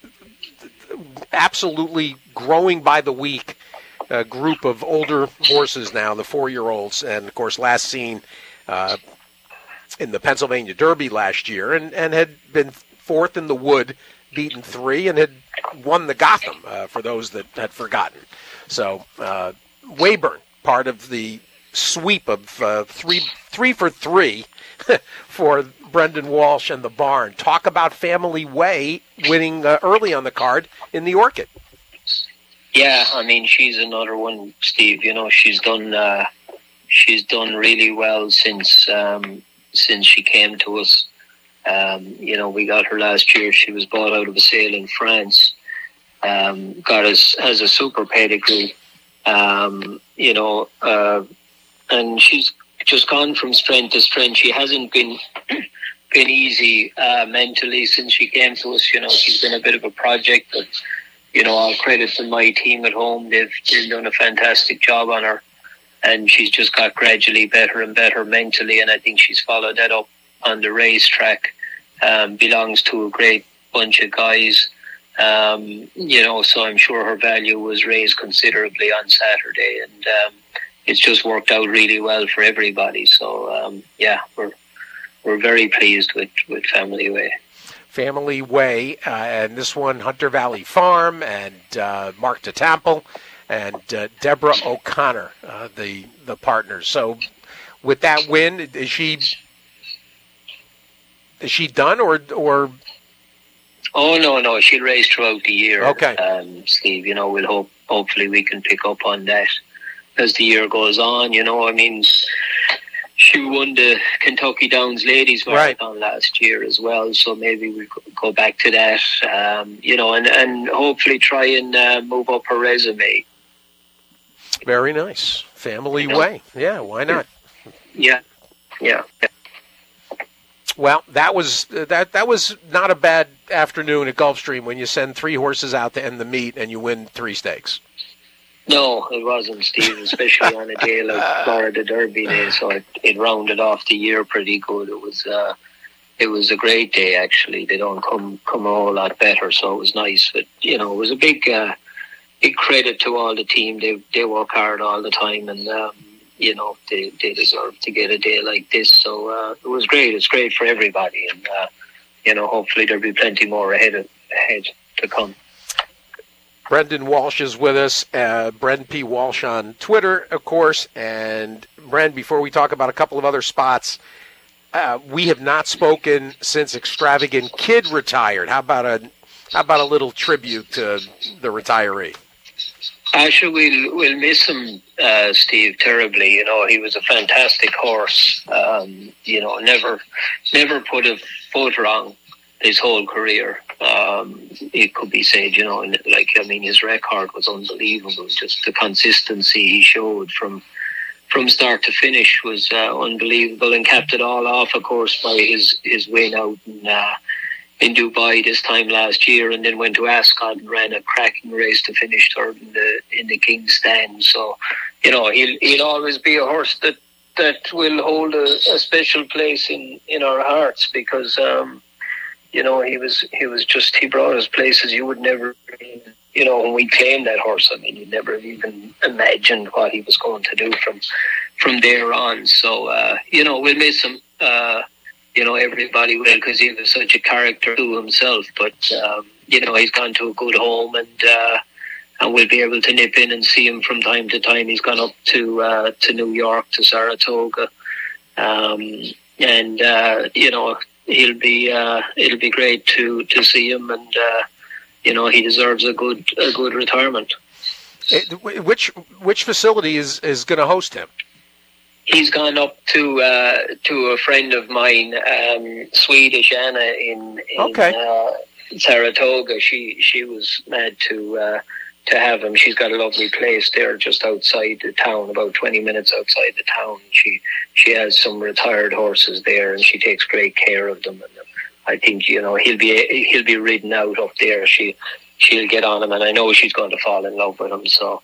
absolutely growing by the week uh, group of older horses now, the four-year-olds, and of course, last seen. Uh, in the Pennsylvania Derby last year, and, and had been fourth in the Wood, beaten three, and had won the Gotham, uh, for those that had forgotten. So uh, Weyburn, part of the sweep of uh, three three for three for Brendan Walsh and the barn. Talk about Family Way winning uh, early on the card in the Orchid. Yeah, I mean, she's another one, Steve. You know, she's done uh, she's done really well since... Um, since she came to us. Um, you know, we got her last year. She was bought out of a sale in France. Um, got us as a super pedigree. Um, you know, uh, and she's just gone from strength to strength. She hasn't been been easy uh, mentally since she came to us. You know, she's been a bit of a project, but, you know, all credit to my team at home. They've, they've done a fantastic job on her. And she's just got gradually better and better mentally, and I think she's followed that up on the racetrack. Um, belongs to a great bunch of guys, um, you know, so I'm sure her value was raised considerably on Saturday, and um, it's just worked out really well for everybody. So, um, yeah, we're we're very pleased with, with Family Way. Family Way, uh, and this one, Hunter Valley Farm, and uh, Mark DeTample. And uh, Deborah O'Connor, uh, the the partners. So, with that win, is she is she done or or? Oh no, no, she'll race throughout the year. Okay, um, Steve. You know, we'll hope. Hopefully, we can pick up on that as the year goes on. You know, I mean, she won the Kentucky Downs Ladies Marathon right. last year as well. So maybe we we'll go back to that. Um, you know, and and hopefully try and uh, move up her resume. Very nice. Family Way. Yeah, why not? Yeah. Yeah. Well, that was that that was not a bad afternoon at Gulfstream when you send three horses out to end the meet and you win three stakes. No, it wasn't, Steve, especially on a day like Florida Derby Day, so it, it rounded off the year pretty good. It was uh, it was a great day, actually. They don't come, come a whole lot better, so it was nice. But, you know, it was a big... Uh, Big credit to all the team. They they work hard all the time, and um, you know they, they deserve to get a day like this. So uh, it was great. It's great for everybody, and uh, you know hopefully there'll be plenty more ahead of, ahead to come. Brendan Walsh is with us. Uh, Brendan P. Walsh on Twitter, of course. And Brendan, before we talk about a couple of other spots, uh, we have not spoken since Extravagant Kid retired. How about a how about a little tribute to the retiree? Actually, we'll, we'll miss him, uh, Steve, terribly. You know, he was a fantastic horse. Um, you know, never, never put a foot wrong his whole career. Um, it could be said, you know, and like, I mean, his record was unbelievable. Just the consistency he showed from, from start to finish was uh, unbelievable, and capped it all off, of course, by his, his win out in, uh, in Dubai this time last year, and then went to Ascot and ran a cracking race to finish third in the in the King's Stand. So, you know, he'll he'll always be a horse that that will hold a, a special place in, in our hearts, because um, you know, he was he was just he brought us places you would never, you know, when we claimed that horse, I mean, you'd never even imagined what he was going to do from from there on. So, uh, you know, we'll miss him. Uh, You know, everybody will, because he was such a character to himself. But, um, you know, he's gone to a good home, and uh, and we'll be able to nip in and see him from time to time. He's gone up to uh, to New York, to Saratoga. Um, and, uh, you know, he'll be uh, it'll be great to, to see him. And, uh, you know, he deserves a good a good retirement. It, which which facility is, is going to host him? He's gone up to uh, to a friend of mine, um, Swedish Anna in, in okay. uh, Saratoga. She she was mad to uh, to have him. She's got a lovely place there just outside the town, about twenty minutes outside the town. She she has some retired horses there, and she takes great care of them. And I think, you know, he'll be he'll be ridden out up there. She she'll get on him, and I know she's going to fall in love with him. So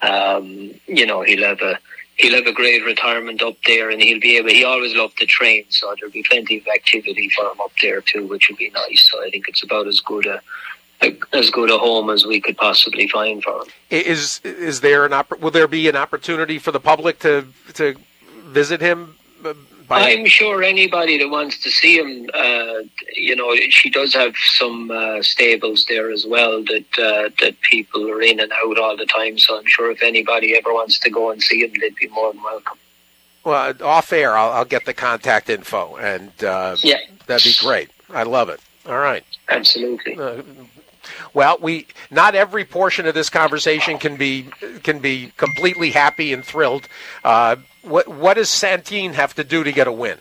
um, you know, he'll have a. He'll have a great retirement up there, and he'll be able. He always loved to train, so there'll be plenty of activity for him up there too, which will be nice. So I think it's about as good a, a as good a home as we could possibly find for him. Is is there an opp- will there be an opportunity for the public to to visit him? By- I'm sure anybody that wants to see him, uh, you know, she does have some uh, stables there as well that uh, that people are in and out all the time. So I'm sure if anybody ever wants to go and see him, they'd be more than welcome. Well, off air, I'll, I'll get the contact info, and uh, yeah, that'd be great. I love it. All right, absolutely. Uh, Well, we not every portion of this conversation can be can be completely happy and thrilled. Uh, what what does Santine have to do to get a win?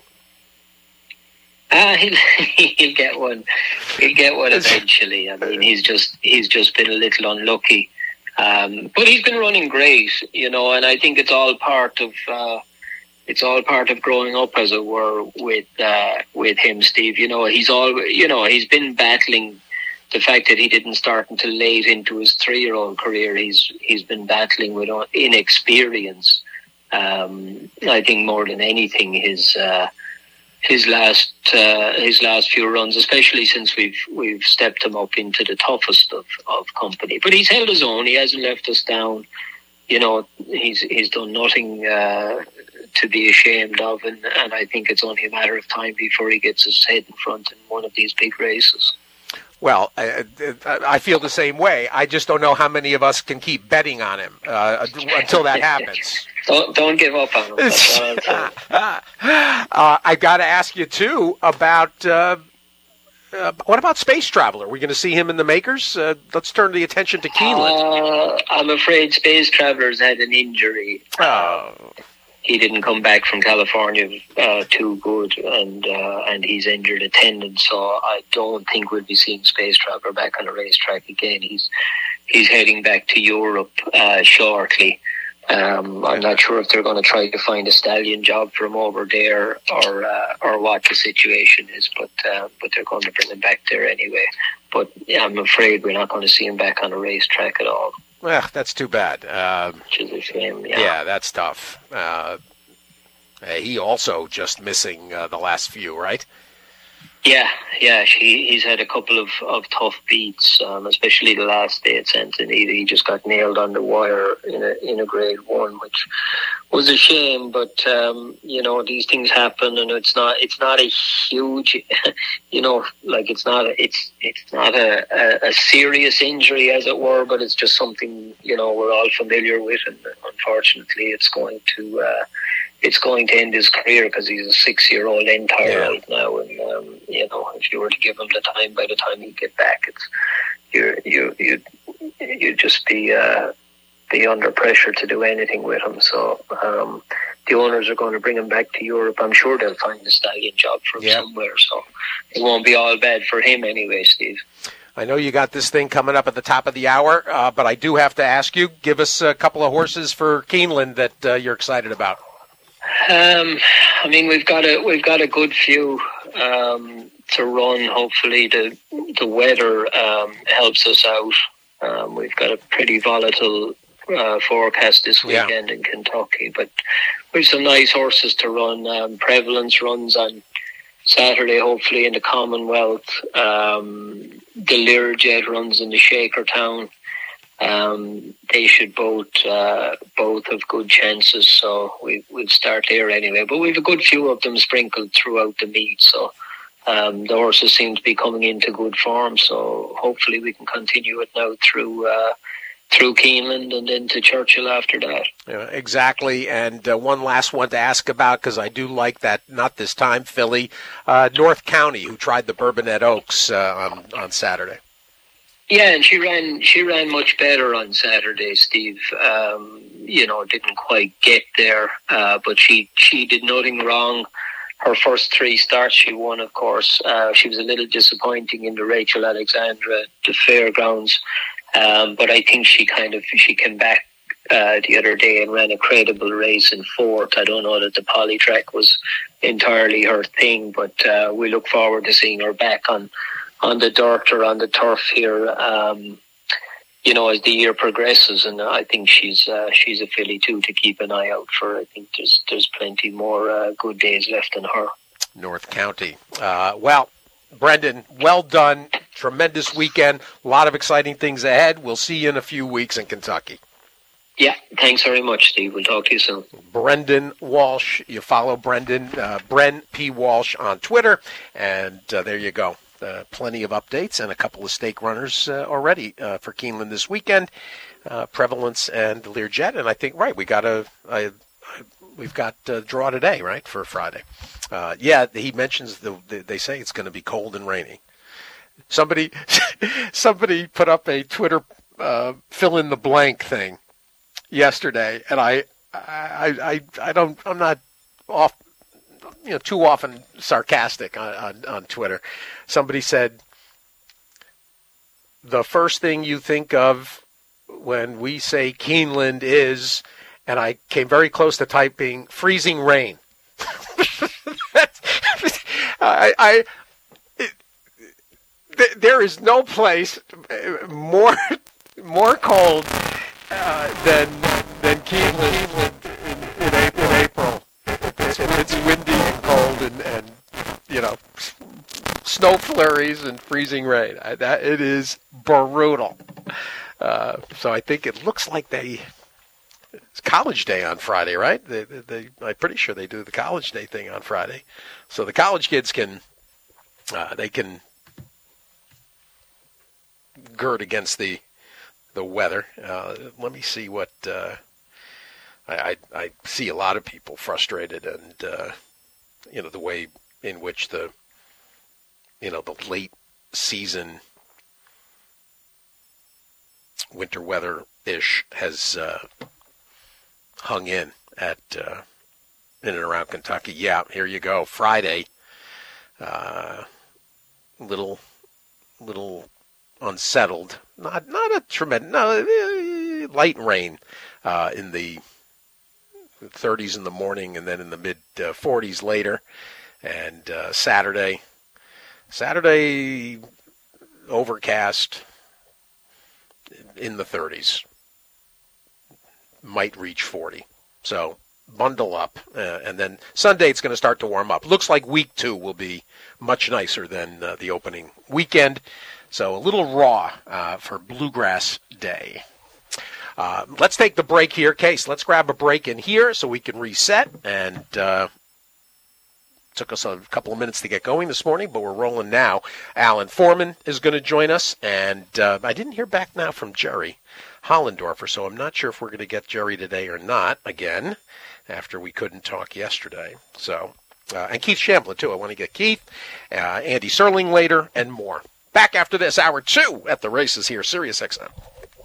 Uh, he'll, he'll get one. He'll get one eventually. I mean, he's just he's just been a little unlucky, um, but he's been running great, you know. And I think it's all part of uh, it's all part of growing up, as it were, with uh, with him, Steve. You know, he's all you know. He's been battling the fact that he didn't start until late into his three-year-old career. He's he's been battling with inexperience. Um, I think more than anything, his uh, his last uh, his last few runs, especially since we've we've stepped him up into the toughest of, of company. But he's held his own. He hasn't left us down. You know, he's he's done nothing uh, to be ashamed of, and, and I think it's only a matter of time before he gets his head in front in one of these big races. Well, I, I feel the same way. I just don't know how many of us can keep betting on him uh, until that happens. Don't don't give up on him. That's what I'm uh, I got to ask you too about uh, uh, what about Space Traveler? Are we going to see him in the makers? Uh, let's turn the attention to Keeneland. Uh, I'm afraid Space Traveler's had an injury. Oh. He didn't come back from California uh, too good, and uh, and he's injured a tendon, so I don't think we'll be seeing Space Traveler back on a racetrack again. He's he's heading back to Europe uh, shortly. Um, I'm not sure if they're going to try to find a stallion job for him over there, or uh, or what the situation is, but uh, but they're going to bring him back there anyway. But yeah, I'm afraid we're not going to see him back on a racetrack at all. Well, that's too bad. Uh, Which is a shame, yeah. Yeah, that's tough. Uh, he also just missing uh, the last few, right? Yeah, yeah. He, he's had a couple of, of tough beats, um, especially the last day at Santa Anita. He just got nailed on the wire in a in a grade one, which was a shame. But um, you know, these things happen, and it's not it's not a huge, you know, like it's not a, it's it's not a, a, a serious injury, as it were. But it's just something, you know, we're all familiar with, and unfortunately, it's going to uh, it's going to end his career because he's a six-year-old entire Yeah. right now, and um, you know, if you were to give him the time, by the time he get back, it's you you you you just be uh, be under pressure to do anything with him. So um, the owners are going to bring him back to Europe. I'm sure they'll find a stallion job for him Yeah. somewhere. So it won't be all bad for him anyway, Steve. I know you got this thing coming up at the top of the hour, uh, but I do have to ask you, give us a couple of horses for Keeneland that uh, you're excited about. Um, I mean, we've got a we've got a good few um, to run. Hopefully, the the weather um, helps us out. Um, we've got a pretty volatile uh, forecast this Yeah. weekend in Kentucky, but we've some nice horses to run. Um, Prevalence runs on Saturday, hopefully in the Commonwealth. Um, the Learjet runs in the Shakertown. Um, they should both uh, both have good chances, so we, we'll start there anyway. But we've a good few of them sprinkled throughout the meet, so um, the horses seem to be coming into good form. So hopefully we can continue it now through uh, through Keeneland and then to Churchill after that. Yeah, exactly. And uh, one last one to ask about, because I do like that, not this time, filly, uh, North County, who tried the Bourbonnette Oaks uh, on, on Saturday. Yeah, and she ran she ran much better on Saturday, Steve. Um, you know, didn't quite get there, uh, but she, she did nothing wrong. Her first three starts she won, of course. Uh, she was a little disappointing in the Rachel Alexandra, the fairgrounds. Um, but I think she kind of, she came back uh, the other day and ran a credible race in fourth. I don't know that the polytrack was entirely her thing, but uh, we look forward to seeing her back on on the dirt or on the turf here, um, you know, as the year progresses. And I think she's uh, she's a filly too to keep an eye out for. I think there's there's plenty more uh, good days left in her. North County. Uh, well, Brendan, well done. Tremendous weekend. A lot of exciting things ahead. We'll see you in a few weeks in Kentucky. Yeah, thanks very much, Steve. We'll talk to you soon. Brendan Walsh. You follow Brendan, uh, Bren P. Walsh on Twitter. And uh, there you go. Uh, plenty of updates and a couple of stake runners uh, already uh, for Keeneland this weekend. Uh, Prevalence and Learjet. And I think, right, we got a, a, we've got a draw today, right, for Friday. Uh, yeah, he mentions, the, the they say it's going to be cold and rainy. Somebody somebody put up a Twitter uh, fill in the blank thing yesterday, and I I I, I don't I'm not off you know too often sarcastic on, on, on Twitter. Somebody said, the first thing you think of when we say Keeneland is, and I came very close to typing freezing rain. I, I it, th- there is no place more more cold uh, than than Keeneland in, in, April. in April. It's, it's windy and cold and, and you know snow flurries and freezing rain. I, that it is brutal. Uh, so I think it looks like they. It's College Day on Friday, right? They, they, they, I'm pretty sure they do the College Day thing on Friday, so the college kids can uh, they can gird against the the weather. Uh, let me see what uh, I, I I see. A lot of people frustrated, and uh, you know the way in which the you know the late season winter weather ish has. Uh, hung in at uh, in and around Kentucky. Yeah, here you go. Friday, uh, little little unsettled. Not not a tremendous no light rain uh, in the thirties in the morning, and then in the mid uh, forties later. And uh, Saturday, Saturday overcast in the thirties. Might reach forty. So bundle up. Uh, and then Sunday it's going to start to warm up. Looks like week two will be much nicer than uh, the opening weekend. So a little raw uh, for Bluegrass Day. Uh, let's take the break here. Case, let's grab a break in here so we can reset and uh, Took us a couple of minutes to get going this morning, but we're rolling now. Alan Foreman is going to join us, and uh, I didn't hear back now from Jerry Hollendorfer, so I'm not sure if we're going to get Jerry today or not again, after we couldn't talk yesterday. So, uh, and Keith Shamblin, too. I want to get Keith, uh, Andy Serling later, and more. Back after this, hour two at the races here, Sirius X M.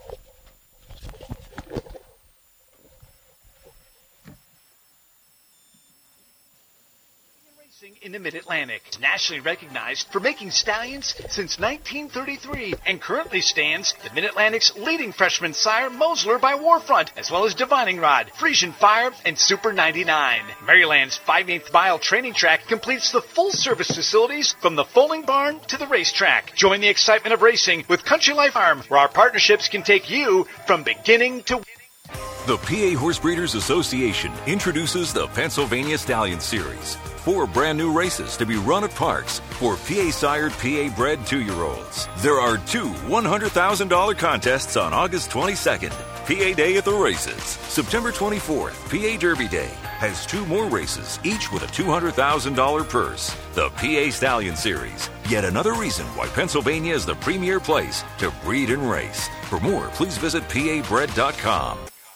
In the Mid-Atlantic, nationally recognized for making stallions since nineteen thirty-three, and currently stands the Mid-Atlantic's leading freshman sire, Mosler by Warfront, as well as Divining Rod, Frisian Fire, and Super ninety-nine. Maryland's five-eighths mile training track completes the full-service facilities from the foaling barn to the racetrack. Join the excitement of racing with Country Life Farm, where our partnerships can take you from beginning to... The P A Horse Breeders Association introduces the Pennsylvania Stallion Series. Four brand new races to be run at parks for P A-sired, P A-bred two-year-olds. There are two one hundred thousand dollars contests on August twenty-second. P A Day at the races. September twenty-fourth, P A Derby Day has two more races, each with a two hundred thousand dollars purse. The P A Stallion Series. Yet another reason why Pennsylvania is the premier place to breed and race. For more, please visit P A bred dot com.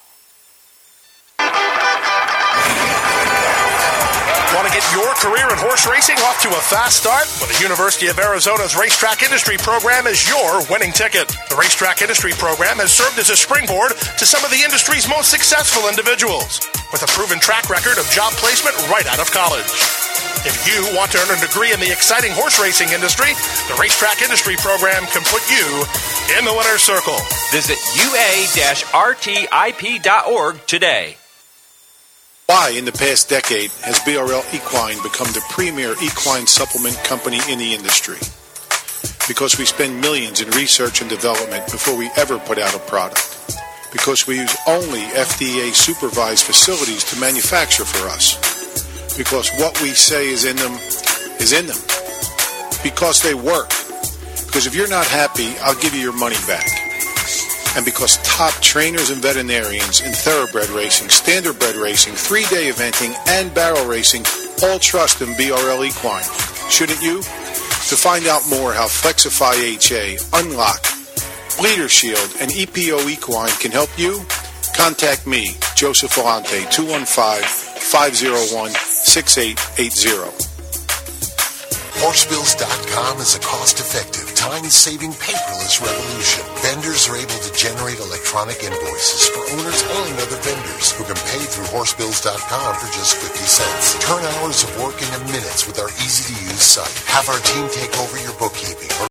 Want to get your career in horse racing off to a fast start? Well, the University of Arizona's Racetrack Industry Program is your winning ticket. The Racetrack Industry Program has served as a springboard to some of the industry's most successful individuals, with a proven track record of job placement right out of college. If you want to earn a degree in the exciting horse racing industry, the Racetrack Industry Program can put you in the winner's circle. Visit U A R T I P dot org today. Why, in the past decade, has B R L Equine become the premier equine supplement company in the industry? Because we spend millions in research and development before we ever put out a product. Because we use only F D A-supervised facilities to manufacture for us. Because what we say is in them is in them. Because they work. Because if you're not happy, I'll give you your money back. And because top trainers and veterinarians in thoroughbred racing, standardbred racing, three-day eventing, and barrel racing all trust in B R L Equine. Shouldn't you? To find out more how Flexify H A, Unlock, Bleeder Shield, and E P O Equine can help you, contact me, Joseph Volante, two one five, five oh one, six eight eight zero. Horsebills dot com is a cost-effective, time-saving, paperless revolution. Vendors are able to generate electronic invoices for owners and other vendors who can pay through Horsebills dot com for just fifty cents. Turn hours of work into minutes with our easy-to-use site. Have our team take over your bookkeeping.